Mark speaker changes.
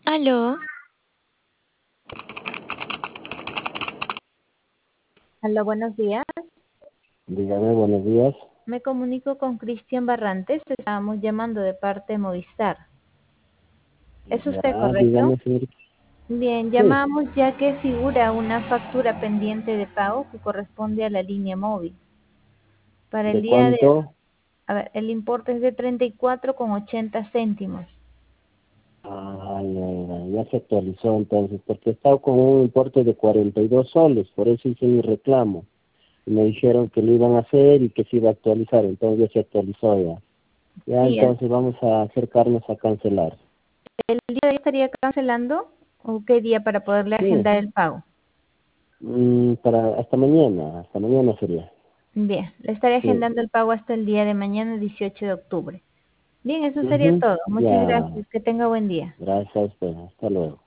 Speaker 1: Aló,
Speaker 2: Aló, buenos días.
Speaker 3: Dígame, buenos días.
Speaker 2: Me comunico con Cristian Barrantes. Estábamos llamando de parte de Movistar. ¿Es usted
Speaker 3: Ya,
Speaker 2: correcto?
Speaker 3: dígame, señorita.
Speaker 2: Bien,
Speaker 3: Sí,
Speaker 2: llamamos ya que figura una factura pendiente de pago que corresponde a la línea móvil. Para el
Speaker 3: ¿de
Speaker 2: día de,
Speaker 3: cuánto?
Speaker 2: a ver, el importe es de 34,80 céntimos.
Speaker 3: Ay, ay, ay, ya se actualizó entonces, porque estaba con un importe de 42 soles, por eso hice mi reclamo. Y me dijeron que lo iban a hacer y que se iba a actualizar, entonces ya se actualizó ya. Ya,
Speaker 2: Sí,
Speaker 3: entonces vamos a acercarnos a cancelar.
Speaker 2: el día de hoy estaría cancelando o qué día para poderle
Speaker 3: Sí,
Speaker 2: agendar el pago.
Speaker 3: para hasta mañana sería.
Speaker 2: Bien, le estaré
Speaker 3: Sí.
Speaker 2: agendando el pago hasta el día de mañana, 18 de octubre. Bien, eso sería
Speaker 3: Ujú.
Speaker 2: todo. Muchas
Speaker 3: Ya,
Speaker 2: gracias. Que tenga buen día.
Speaker 3: gracias a usted. Hasta luego.